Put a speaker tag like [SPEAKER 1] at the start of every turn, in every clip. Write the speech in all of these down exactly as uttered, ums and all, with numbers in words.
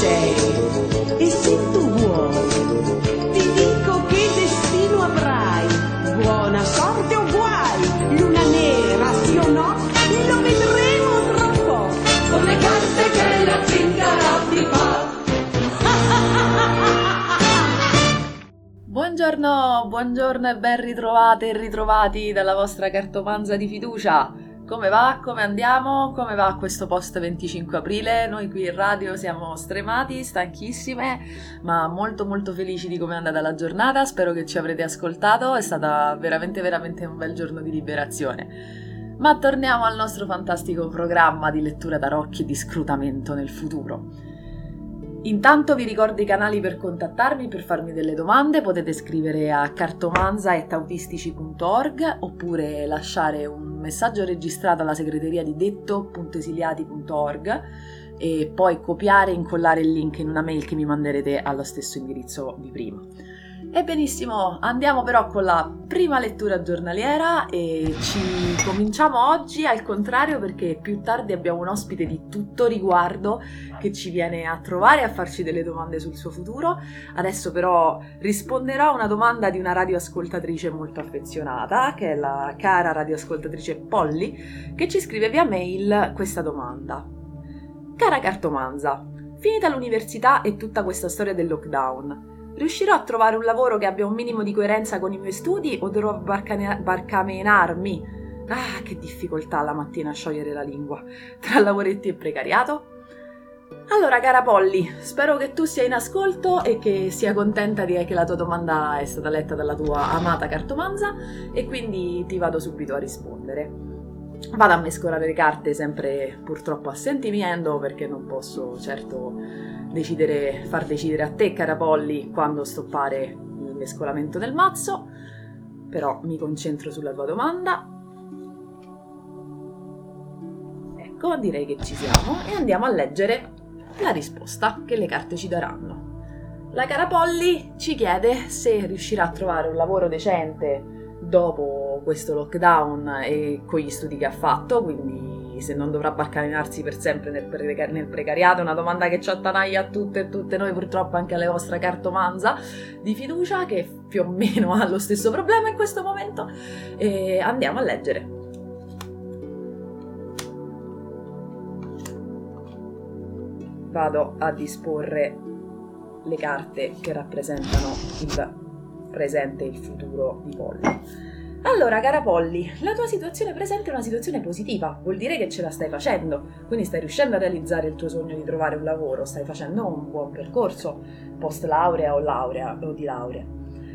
[SPEAKER 1] sei. E se tu vuoi, ti dico che destino avrai, buona sorte o guai, luna nera sì o no, lo vedremo tra un po', con le carte che la zingara ti fa.
[SPEAKER 2] Buongiorno, buongiorno e ben ritrovate e ritrovati dalla vostra cartomanza di fiducia. Come va? Come andiamo? Come va questo post venticinque aprile? Noi qui in radio siamo stremati, stanchissime, ma molto molto felici di come è andata la giornata. Spero che ci avrete ascoltato, è stata veramente veramente un bel giorno di liberazione. Ma torniamo al nostro fantastico programma di lettura tarocchi e di scrutamento nel futuro. Intanto vi ricordo i canali per contattarmi, per farmi delle domande. Potete scrivere a cartomanza chiocciola autistici punto org oppure lasciare un messaggio registrato alla segreteria di detto punto esiliati punto org e poi copiare e incollare il link in una mail che mi manderete allo stesso indirizzo di prima. E benissimo, andiamo però con la prima lettura giornaliera e ci cominciamo oggi al contrario perché più tardi abbiamo un ospite di tutto riguardo che ci viene a trovare e a farci delle domande sul suo futuro. Adesso però risponderò a una domanda di una radioascoltatrice molto affezionata, che è la cara radioascoltatrice Polly, che ci scrive via mail questa domanda. Cara cartomanza, finita l'università e tutta questa storia del lockdown, riuscirò a trovare un lavoro che abbia un minimo di coerenza con i miei studi o dovrò barcane- barcamenarmi? Ah, che difficoltà la mattina a sciogliere la lingua, tra lavoretti e precariato? Allora, cara Polly, spero che tu sia in ascolto e che sia contenta di che la tua domanda è stata letta dalla tua amata cartomanza e quindi ti vado subito a rispondere. Vado a mescolare le carte sempre purtroppo a sentimento perché non posso certo decidere, far decidere a te, cara Polly, quando stoppare il mescolamento del mazzo, però mi concentro sulla tua domanda. Ecco, direi che ci siamo e andiamo a leggere la risposta che le carte ci daranno. La cara Polly ci chiede se riuscirà a trovare un lavoro decente dopo questo lockdown e con gli studi che ha fatto, quindi se non dovrà barcalinarsi per sempre nel, pre- nel precariato, una domanda che ci attanaglia a tutte e tutte noi, purtroppo anche alle vostra cartomanza di fiducia, che più o meno ha lo stesso problema in questo momento. E andiamo a leggere. Vado a disporre le carte che rappresentano il presente e il futuro di Polly. Allora, cara Polly, la tua situazione presente è una situazione positiva, vuol dire che ce la stai facendo, quindi stai riuscendo a realizzare il tuo sogno di trovare un lavoro, stai facendo un buon percorso post laurea o laurea o di laurea.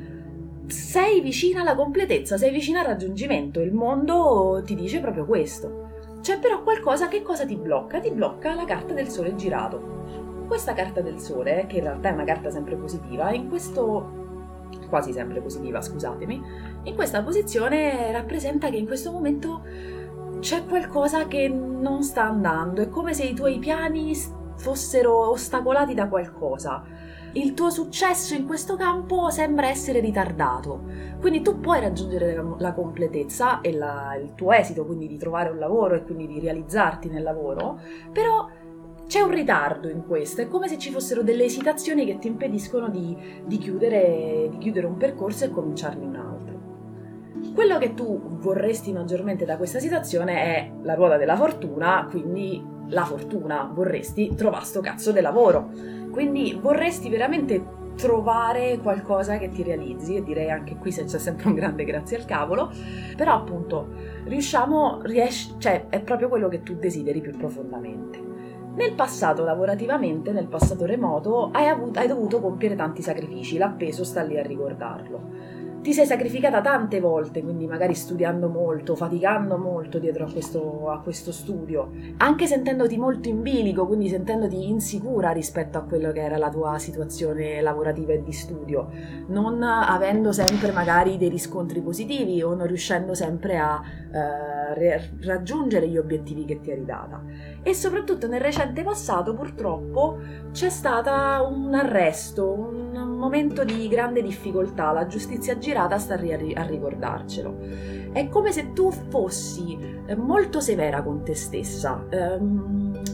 [SPEAKER 2] Sei vicina alla completezza, sei vicina al raggiungimento, il mondo ti dice proprio questo. C'è però qualcosa, che cosa ti blocca? Ti blocca la carta del sole girato. Questa carta del sole, che in realtà è una carta sempre positiva, in questo quasi sempre positiva, scusatemi, in questa posizione rappresenta che in questo momento c'è qualcosa che non sta andando, è come se i tuoi piani fossero ostacolati da qualcosa. Il tuo successo in questo campo sembra essere ritardato, quindi tu puoi raggiungere la completezza e la, il tuo esito, quindi di trovare un lavoro e quindi di realizzarti nel lavoro, però c'è un ritardo in questo, è come se ci fossero delle esitazioni che ti impediscono di, di, chiudere, di chiudere un percorso e cominciarne un altro. Quello che tu vorresti maggiormente da questa situazione è la ruota della fortuna, quindi la fortuna, vorresti trovare sto cazzo di lavoro, quindi vorresti veramente trovare qualcosa che ti realizzi, e direi anche qui se c'è sempre un grande grazie al cavolo, però appunto riusciamo, riesci, cioè è proprio quello che tu desideri più profondamente. Nel passato, lavorativamente, nel passato remoto, hai, avuto, hai dovuto compiere tanti sacrifici, l'appeso sta lì a ricordarlo. Ti sei sacrificata tante volte, quindi magari studiando molto, faticando molto dietro a questo, a questo studio, anche sentendoti molto in bilico, quindi sentendoti insicura rispetto a quello che era la tua situazione lavorativa e di studio, non avendo sempre magari dei riscontri positivi o non riuscendo sempre a eh, raggiungere gli obiettivi che ti eri data. E soprattutto nel recente passato purtroppo c'è stato un arresto, un momento di grande difficoltà, la giustizia girata sta lì a ricordarcelo. È come se tu fossi molto severa con te stessa, ehm,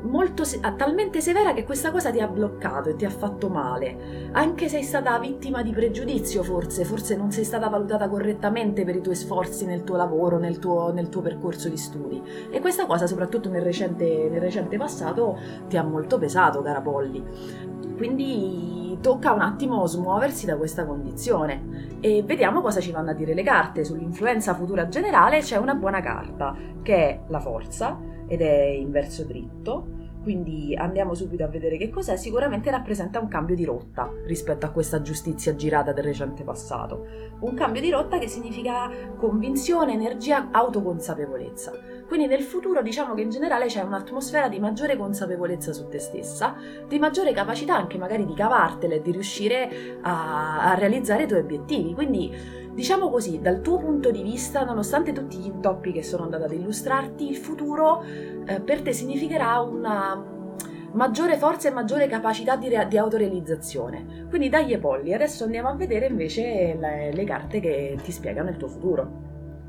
[SPEAKER 2] molto se- talmente severa che questa cosa ti ha bloccato e ti ha fatto male. Anche sei stata vittima di pregiudizio, forse, forse non sei stata valutata correttamente per i tuoi sforzi nel tuo lavoro, nel tuo, nel tuo percorso di studi. E questa cosa, soprattutto nel recente, nel recente passato, ti ha molto pesato, cara Polly. Quindi tocca un attimo smuoversi da questa condizione e vediamo cosa ci vanno a dire le carte. Sull'influenza futura generale c'è una buona carta che è la forza ed è in verso dritto, quindi andiamo subito a vedere che cos'è. Sicuramente rappresenta un cambio di rotta rispetto a questa giustizia girata del recente passato, un cambio di rotta che significa convinzione, energia, autoconsapevolezza. Quindi nel futuro diciamo che in generale c'è un'atmosfera di maggiore consapevolezza su te stessa, di maggiore capacità anche magari di cavartele e di riuscire a, a realizzare i tuoi obiettivi. Quindi diciamo così, dal tuo punto di vista, nonostante tutti gli intoppi che sono andata ad illustrarti, il futuro eh, per te significherà una maggiore forza e maggiore capacità di, re- di autorealizzazione. Quindi dagli polli, adesso andiamo a vedere invece le, le carte che ti spiegano il tuo futuro.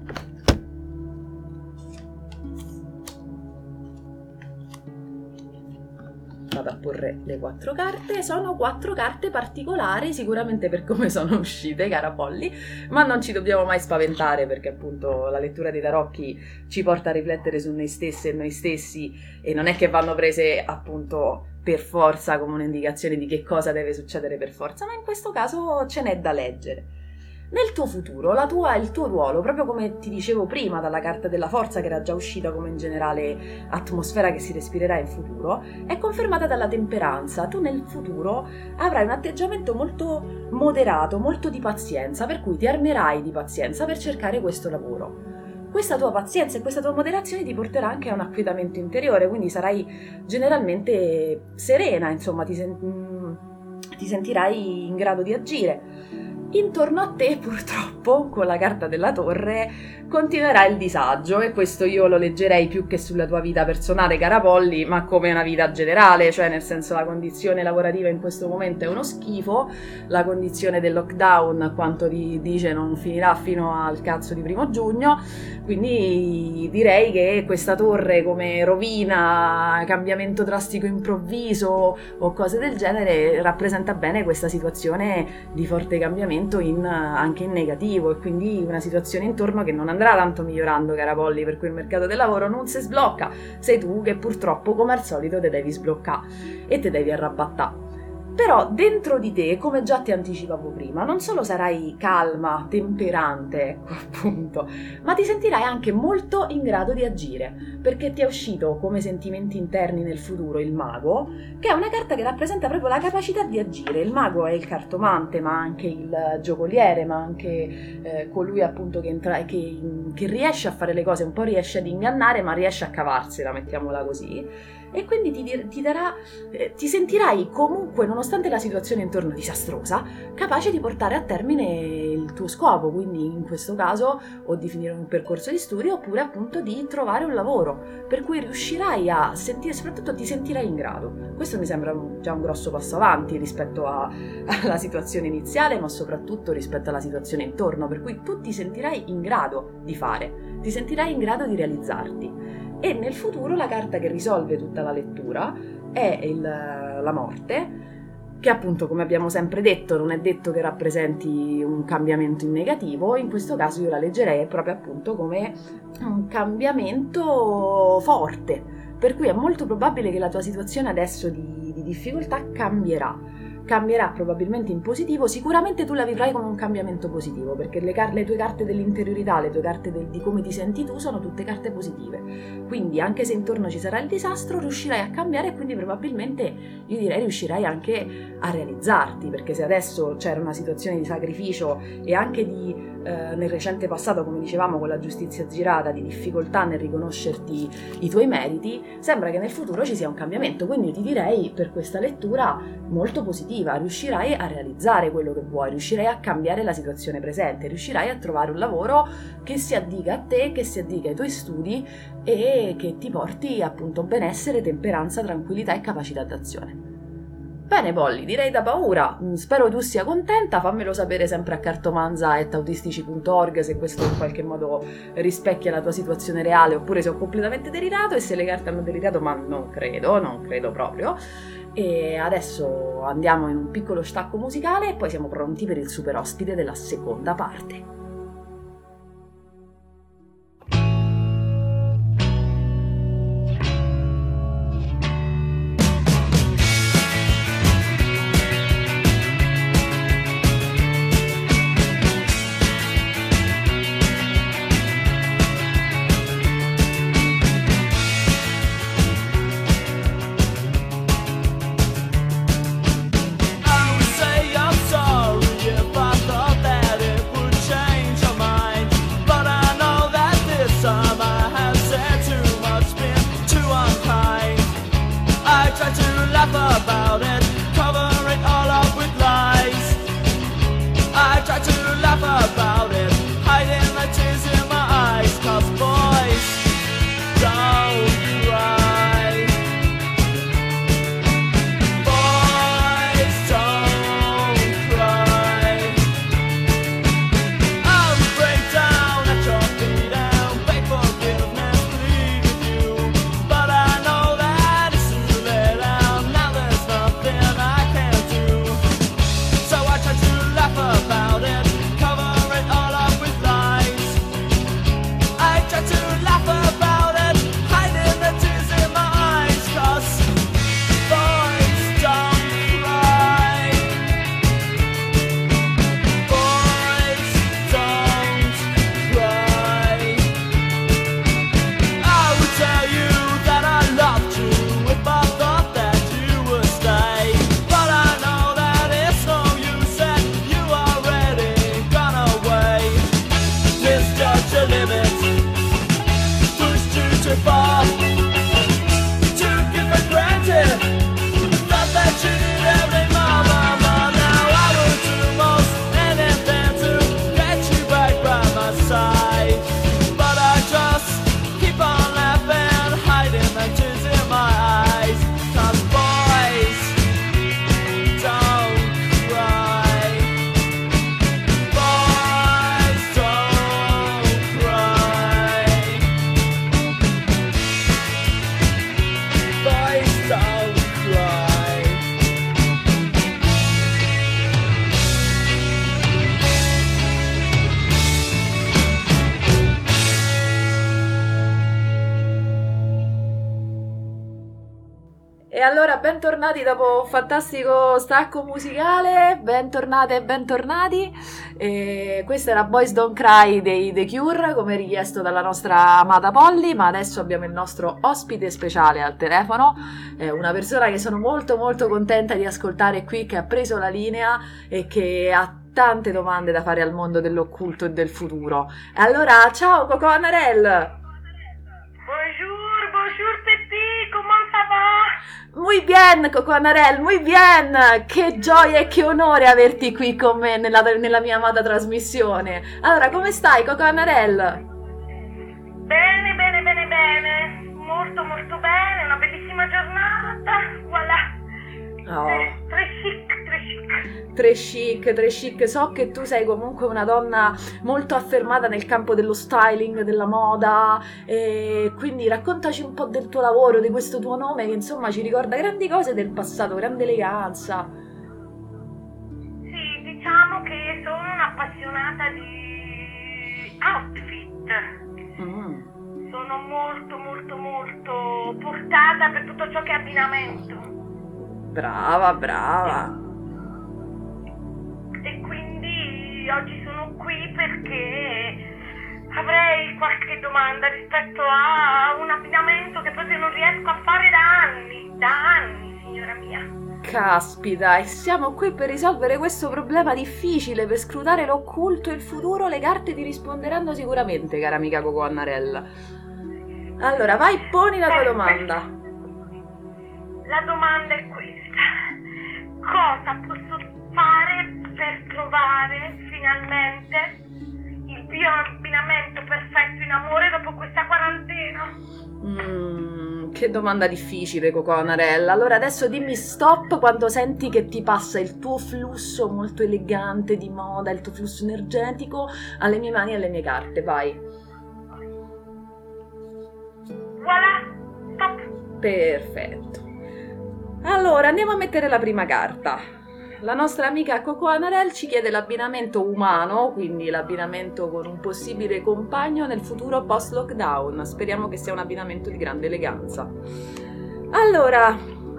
[SPEAKER 2] Vado a porre le quattro carte. Sono quattro carte particolari sicuramente per come sono uscite, cara Polly, ma non ci dobbiamo mai spaventare, perché appunto la lettura dei tarocchi ci porta a riflettere su noi stesse e noi stessi, e non è che vanno prese appunto per forza come un'indicazione di che cosa deve succedere per forza, ma in questo caso ce n'è da leggere. Nel tuo futuro, la tua, il tuo ruolo, proprio come ti dicevo prima dalla carta della forza, che era già uscita come in generale atmosfera che si respirerà in futuro, è confermata dalla temperanza. Tu nel futuro avrai un atteggiamento molto moderato, molto di pazienza, per cui ti armerai di pazienza per cercare questo lavoro. Questa tua pazienza e questa tua moderazione ti porterà anche a un acquietamento interiore, quindi sarai generalmente serena, insomma, ti, sen- ti sentirai in grado di agire. Intorno a te, purtroppo, con la carta della torre, continuerà il disagio, e questo io lo leggerei più che sulla tua vita personale, cara Polly, ma come una vita generale, cioè nel senso la condizione lavorativa in questo momento è uno schifo, la condizione del lockdown, quanto ti dice, non finirà fino al cazzo di primo giugno, quindi direi che questa torre come rovina, cambiamento drastico improvviso o cose del genere rappresenta bene questa situazione di forte cambiamento in, anche in negativo, e quindi una situazione intorno che non andrà tanto migliorando, cara Polly, per cui il mercato del lavoro non si sblocca, sei tu che purtroppo come al solito te devi sbloccare e te devi arrabattare. Però dentro di te, come già ti anticipavo prima, non solo sarai calma, temperante, ecco appunto, ma ti sentirai anche molto in grado di agire, perché ti è uscito come sentimenti interni nel futuro il mago, che è una carta che rappresenta proprio la capacità di agire. Il mago è il cartomante, ma anche il giocoliere, ma anche eh, colui appunto che, entra, che, che riesce a fare le cose, un po' riesce ad ingannare, ma riesce a cavarsela, mettiamola così. E quindi ti, ti darà, eh, ti sentirai comunque, nonostante la situazione intorno disastrosa, capace di portare a termine il tuo scopo, quindi in questo caso o di finire un percorso di studio oppure appunto di trovare un lavoro, per cui riuscirai a sentire, soprattutto ti sentirai in grado. Questo mi sembra un, già un grosso passo avanti rispetto a, alla situazione iniziale, ma soprattutto rispetto alla situazione intorno, per cui tu ti sentirai in grado di fare, ti sentirai in grado di realizzarti. E nel futuro la carta che risolve tutta la lettura è il, la morte, che appunto, come abbiamo sempre detto, non è detto che rappresenti un cambiamento in negativo. In questo caso io la leggerei proprio appunto come un cambiamento forte, per cui è molto probabile che la tua situazione adesso di, di difficoltà cambierà. Cambierà probabilmente in positivo, sicuramente tu la vivrai come un cambiamento positivo, perché le, car- le tue carte dell'interiorità, le tue carte del- di come ti senti tu sono tutte carte positive, quindi anche se intorno ci sarà il disastro riuscirai a cambiare, e quindi probabilmente io direi riuscirai anche a realizzarti, perché se adesso c'era una situazione di sacrificio e anche di eh, nel recente passato, come dicevamo con la giustizia girata, di difficoltà nel riconoscerti i tuoi meriti, sembra che nel futuro ci sia un cambiamento, quindi io ti direi per questa lettura molto positiva. Riuscirai a realizzare quello che vuoi, riuscirai a cambiare la situazione presente, riuscirai a trovare un lavoro che si addica a te, che si addica ai tuoi studi e che ti porti appunto benessere, temperanza, tranquillità e capacità d'azione. Bene Polly, direi da paura, spero tu sia contenta, fammelo sapere sempre a cartomanza at autistici punto org se questo in qualche modo rispecchia la tua situazione reale oppure se ho completamente delirato e se le carte hanno delirato, ma non credo, non credo proprio. E adesso andiamo in un piccolo stacco musicale e poi siamo pronti per il super ospite della seconda parte. Allora, bentornati dopo un fantastico stacco musicale, bentornate e bentornati. E questa era Boys Don't Cry dei The Cure, come richiesto dalla nostra amata Polly, ma adesso abbiamo il nostro ospite speciale al telefono, eh, una persona che sono molto molto contenta di ascoltare qui, che ha preso la linea e che ha tante domande da fare al mondo dell'occulto e del futuro. E allora, ciao Coco Anarel!
[SPEAKER 3] Bonjour, bonjour Peppi, comment ça va?
[SPEAKER 2] Muy bien, Coco Anarel, muy bien! Che gioia e che onore averti qui con me nella, nella mia amata trasmissione. Allora, come stai, Coco Anarel?
[SPEAKER 3] Bene, bene, bene, bene. Molto, molto bene. Una bellissima giornata. Voilà.
[SPEAKER 2] Oh.
[SPEAKER 3] Tre, tre chic, tre chic.
[SPEAKER 2] Tre chic, tre chic. So che tu sei comunque una donna molto affermata nel campo dello styling, della moda, e quindi raccontaci un po' del tuo lavoro, di questo tuo nome che insomma ci ricorda grandi cose del passato, grande eleganza.
[SPEAKER 3] Sì, diciamo che sono un'appassionata di outfit.
[SPEAKER 2] Mm.
[SPEAKER 3] Sono molto, molto, molto portata per tutto ciò che è abbinamento.
[SPEAKER 2] Brava, brava.
[SPEAKER 3] E quindi oggi sono qui perché avrei qualche domanda rispetto a un abbinamento che proprio non riesco a fare da anni, da anni, signora mia.
[SPEAKER 2] Caspita, e siamo qui per risolvere questo problema difficile, per scrutare l'occulto e il futuro. Le carte ti risponderanno sicuramente, cara amica Coco Annarella. Allora, vai, poni la tua domanda.
[SPEAKER 3] La domanda è questa. Cosa posso fare per trovare finalmente il mio abbinamento perfetto in amore dopo questa quarantena?
[SPEAKER 2] Mm, che che domanda difficile, Coconarella. Allora adesso dimmi stop quando senti che ti passa il tuo flusso molto elegante di moda, il tuo flusso energetico alle mie mani e alle mie carte, vai.
[SPEAKER 3] Voilà, stop.
[SPEAKER 2] Perfetto. Allora andiamo a mettere la prima carta. La nostra amica Coconarella ci chiede l'abbinamento umano, quindi l'abbinamento con un possibile compagno nel futuro post-lockdown. Speriamo che sia un abbinamento di grande eleganza. Allora,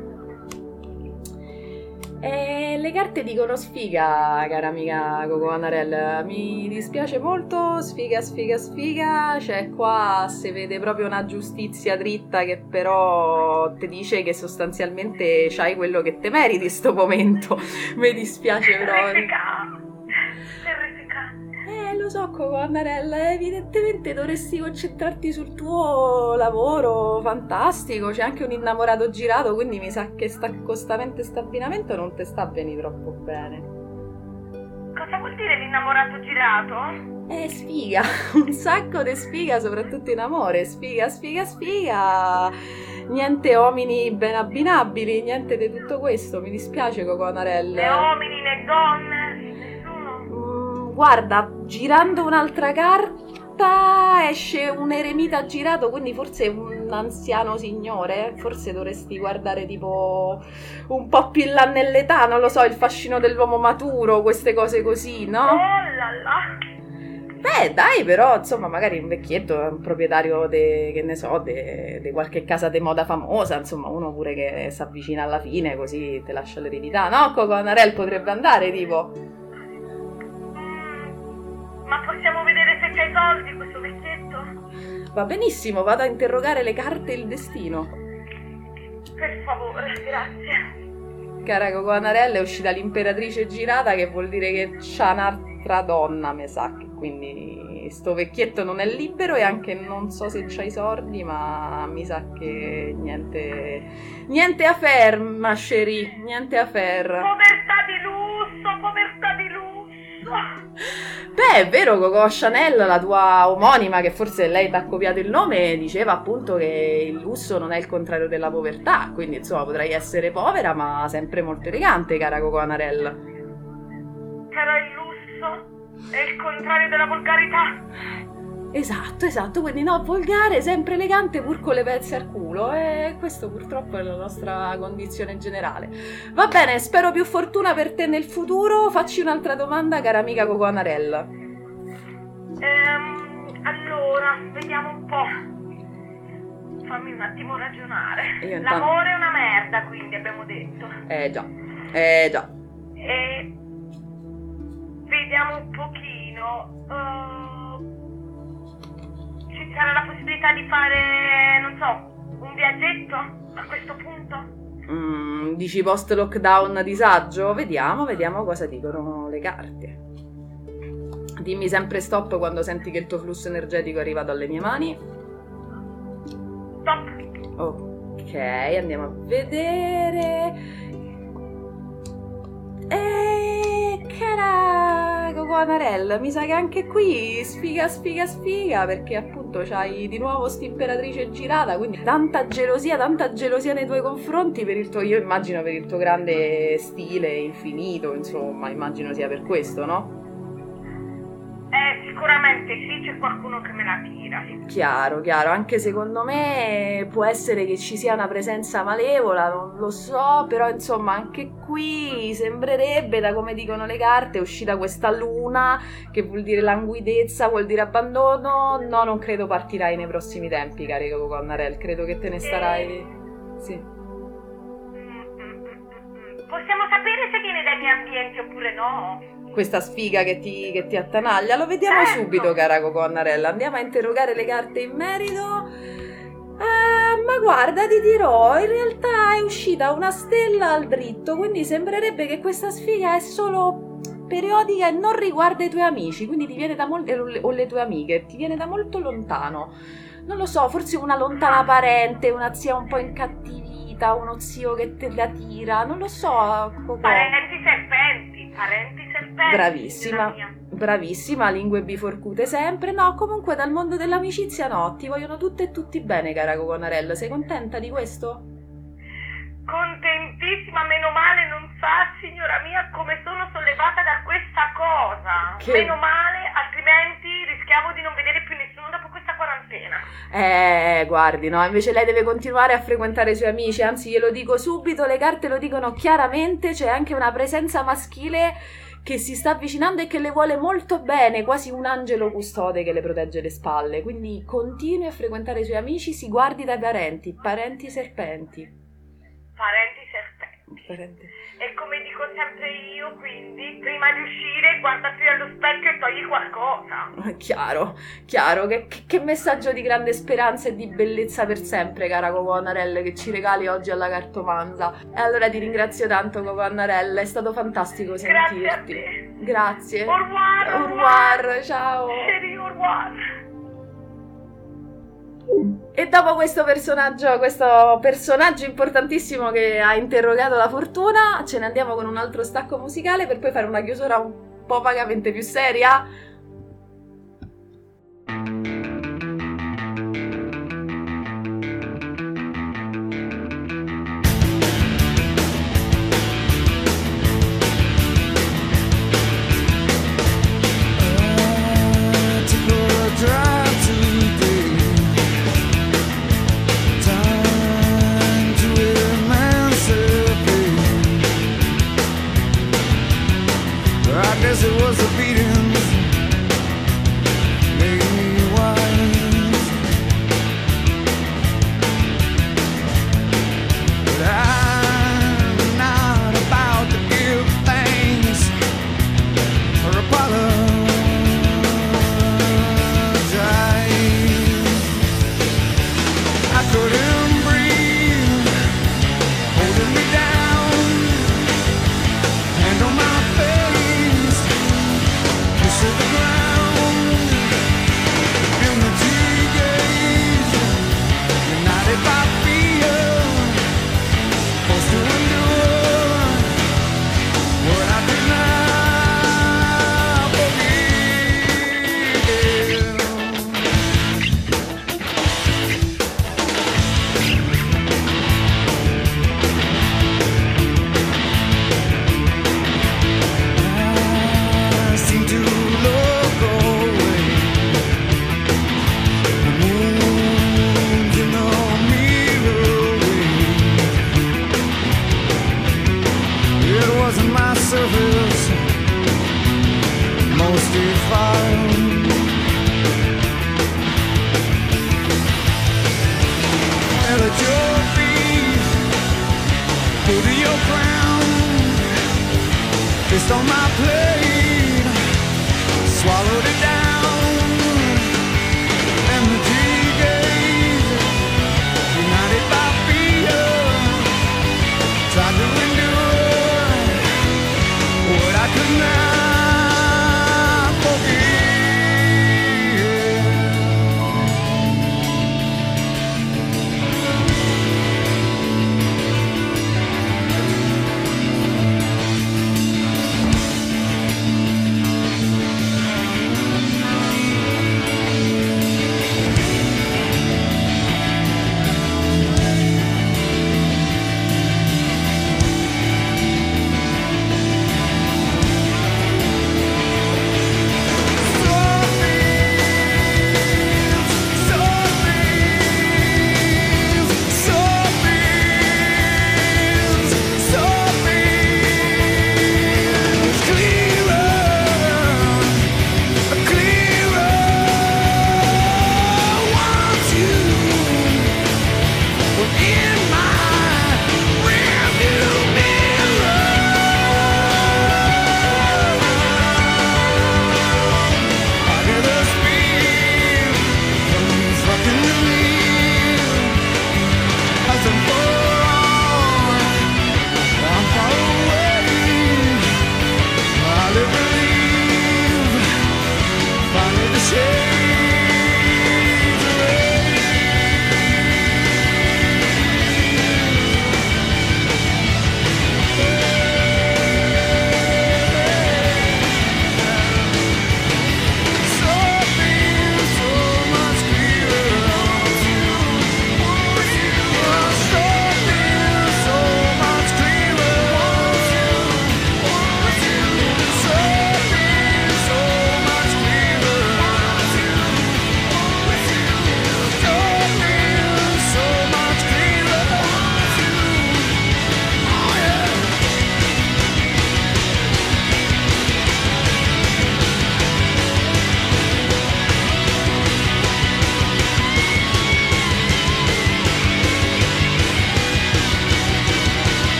[SPEAKER 2] eh, le carte dicono sfiga, cara amica Coconarella. Mi dispiace molto, sfiga, sfiga, sfiga. Cioè qua si vede proprio una giustizia dritta che però ti dice che sostanzialmente c'hai quello che te meriti in sto momento. Mi dispiace proprio.
[SPEAKER 3] Terrificante. Terrificante.
[SPEAKER 2] Eh, lo so, Coconarella, evidentemente dovresti concentrarti sul tuo lavoro fantastico. C'è anche un innamorato girato, quindi mi sa che sta accostamento e sta abbinamento non ti sta bene troppo bene.
[SPEAKER 3] Cosa vuol dire l'innamorato girato?
[SPEAKER 2] Eh, sfiga, un sacco di sfiga, soprattutto in amore. Sfiga, sfiga, sfiga. Niente uomini ben abbinabili, niente di tutto questo. Mi dispiace, Coconarella.
[SPEAKER 3] Né uomini né donne, nessuno.
[SPEAKER 2] Mm, guarda, girando un'altra carta esce un eremita girato, quindi forse un anziano signore. Forse dovresti guardare tipo un po' più in là nell'età, non lo so, il fascino dell'uomo maturo, queste cose così, no?
[SPEAKER 3] Oh là là.
[SPEAKER 2] Beh, dai, però, insomma, magari un vecchietto è un proprietario de, che ne so, di qualche casa di moda famosa, insomma, uno pure che si avvicina alla fine, così te lascia l'eredità, no? Coconarella potrebbe andare, tipo.
[SPEAKER 3] Mm, ma possiamo vedere se c'hai soldi questo vecchietto?
[SPEAKER 2] Va benissimo, vado a interrogare le carte e il destino.
[SPEAKER 3] Per favore, grazie.
[SPEAKER 2] Cara Coconarella, è uscita l'imperatrice girata, che vuol dire che c'ha un'altra donna, mi sa, che quindi sto vecchietto non è libero e anche non so se c'ha i soldi, ma mi sa che niente niente affair, ma chérie, niente affair.
[SPEAKER 3] Povertà di lusso, povertà di lusso.
[SPEAKER 2] Beh, è vero, Coco Chanel, la tua omonima, che forse lei ti ha copiato il nome, diceva appunto che il lusso non è il contrario della povertà, quindi insomma potrai essere povera ma sempre molto elegante, cara Coconarella.
[SPEAKER 3] Però il lusso è il contrario della volgarità.
[SPEAKER 2] Esatto, esatto, quindi no, volgare, sempre elegante pur con le pezze al culo, e questo purtroppo è la nostra condizione generale. Va bene, spero più fortuna per te nel futuro. Facci un'altra domanda, cara amica Coconarella.
[SPEAKER 3] Ehm, allora, vediamo un po'. Fammi un attimo ragionare.
[SPEAKER 2] Io intanto-
[SPEAKER 3] L'amore è una merda, quindi abbiamo detto.
[SPEAKER 2] Eh già, eh già.
[SPEAKER 3] E vediamo un pochino. Uh, ci sarà la possibilità di fare, non so, un viaggetto a questo punto?
[SPEAKER 2] Mm, dici post lockdown disagio? Vediamo, vediamo cosa dicono le carte. Dimmi sempre stop quando senti che il tuo flusso energetico arriva dalle mie mani.
[SPEAKER 3] Stop.
[SPEAKER 2] Ok, andiamo a vedere. E cara Coconarella, mi sa che anche qui sfiga, sfiga, sfiga, perché appunto c'hai di nuovo sta imperatrice girata, quindi tanta gelosia, tanta gelosia nei tuoi confronti per il tuo, io immagino per il tuo grande stile infinito, insomma, immagino sia per questo, no?
[SPEAKER 3] Eh, sicuramente sì, c'è qualcuno che me la tira.
[SPEAKER 2] Chiaro, chiaro, anche secondo me può essere che ci sia una presenza malevola, non lo so, però insomma anche qui sembrerebbe, da come dicono le carte, è uscita questa luna, che vuol dire languidezza, vuol dire abbandono. No, non credo partirai nei prossimi tempi, cari Coconarella, credo che te ne starai... Sì.
[SPEAKER 3] Possiamo sapere se viene dai miei ambienti oppure no?
[SPEAKER 2] Questa sfiga che ti, che ti attanaglia, lo vediamo
[SPEAKER 3] Certo.
[SPEAKER 2] subito, cara Coconarella. Andiamo a interrogare le carte in merito. Ah, ma guarda, ti dirò, in realtà è uscita una stella al dritto, quindi sembrerebbe che questa sfiga è solo periodica e non riguarda i tuoi amici, quindi ti viene da molto, o le tue amiche, ti viene da molto lontano. Non lo so, forse una lontana parente, una zia un po' incattivita, uno zio che te la tira, non lo so, Coco.
[SPEAKER 3] Parenti serpenti, parenti serpenti. esperti
[SPEAKER 2] Bravissima,
[SPEAKER 3] della mia.
[SPEAKER 2] bravissima, lingue biforcute sempre. No, comunque dal mondo dell'amicizia no, ti vogliono tutte e tutti bene, cara Coconarella. Sei contenta di questo?
[SPEAKER 3] Contentissima, meno male, non sa, signora mia, come sono sollevata da questa cosa.
[SPEAKER 2] Che-
[SPEAKER 3] Meno male, altrimenti rischiavo di non vedere più nessuno dopo questa quarantena.
[SPEAKER 2] Eh, guardi, no, invece lei deve continuare a frequentare i suoi amici, anzi glielo dico subito, le carte lo dicono chiaramente, c'è anche una presenza maschile che si sta avvicinando e che le vuole molto bene, quasi un angelo custode che le protegge le spalle, quindi continui a frequentare i suoi amici, si guardi dai parenti, parenti serpenti.
[SPEAKER 3] Parenti serpenti.
[SPEAKER 2] Parenti.
[SPEAKER 3] E come dico sempre io, quindi, prima di uscire, guardati allo specchio e togli qualcosa.
[SPEAKER 2] Chiaro, chiaro, che, che- che messaggio di grande speranza e di bellezza per sempre, cara Coco Annarella, che ci regali oggi alla cartomanza. E allora ti ringrazio tanto, Coco Annarella, è stato fantastico sentirti.
[SPEAKER 3] Grazie a te.
[SPEAKER 2] Grazie.
[SPEAKER 3] Au revoir,
[SPEAKER 2] Au revoir, ciao.
[SPEAKER 3] Chérie, au revoir.
[SPEAKER 2] E dopo questo personaggio, questo personaggio importantissimo che ha interrogato la fortuna, ce ne andiamo con un altro stacco musicale per poi fare una chiusura un po' vagamente più seria.
[SPEAKER 4] I guess it was a beating, made me wise. But I'm not about to give thanks or apologize. I couldn't breathe, holding me down, hand on my face, kiss of the ground, in the tear united by fear, forced to endure what I could not forgive. I seem to look away. The moon's in the mirror. It wasn't my surface, most defiled. Held at your feet, go to your ground. Fist on my plate, swallowed it down, and the tear united by fear, tried to endure what I could not forgive.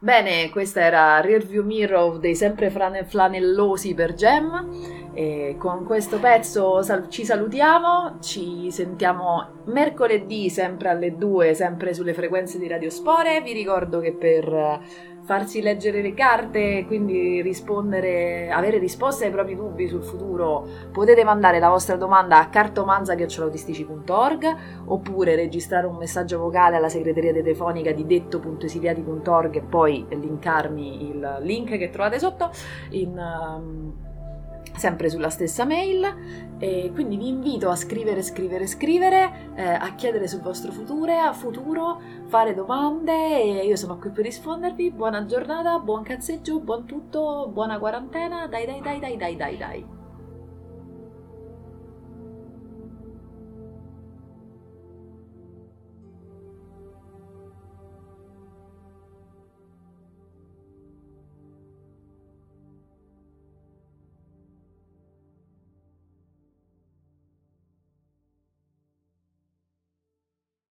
[SPEAKER 2] Bene, questa era Rearview Mirror dei sempre frane- flanellosi per Gem. E con questo pezzo sal- ci salutiamo, ci sentiamo mercoledì sempre alle due, sempre sulle frequenze di Radiospore. Vi ricordo che per farsi leggere le carte, quindi rispondere, avere risposte ai propri dubbi sul futuro, potete mandare la vostra domanda a cartomanza chiocciola autistici punto org oppure registrare un messaggio vocale alla segreteria telefonica di detto punto esiliati punto org e poi linkarmi il link che trovate sotto in... Um, sempre sulla stessa mail, e quindi vi invito a scrivere, scrivere, scrivere, eh, a chiedere sul vostro futuro, a futuro, fare domande, e io sono qui per rispondervi. Buona giornata, buon cazzeggio, buon tutto, buona quarantena, dai dai dai dai dai dai dai.